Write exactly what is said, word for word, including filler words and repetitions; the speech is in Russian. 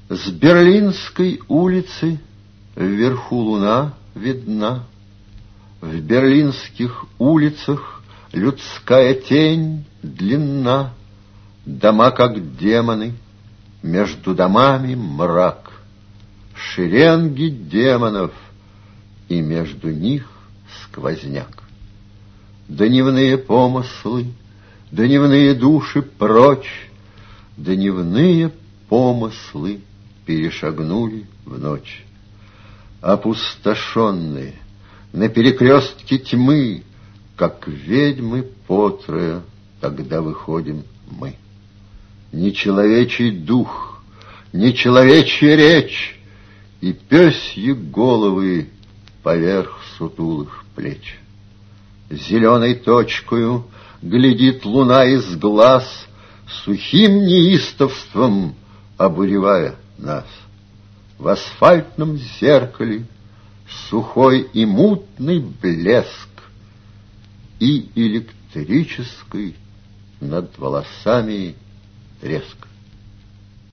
С Берлинской улицы вверху луна видна. В берлинских улицах людская тень длинна. Дома, как демоны, между домами мрак. Шеренги демонов, и между них сквозняк. Дневные помыслы, дневные души прочь, дневные помыслы перешагнули в ночь. Опустошенные, на перекрестке тьмы, как ведьмы потрое, тогда выходим мы. Нечеловечий дух, нечеловечья речь и пёсьи головы поверх сутулых плеч. Зеленой точкою глядит луна из глаз, сухим неистовством обуревая нас. В асфальтном зеркале сухой и мутный блеск и электрический над волосами треск.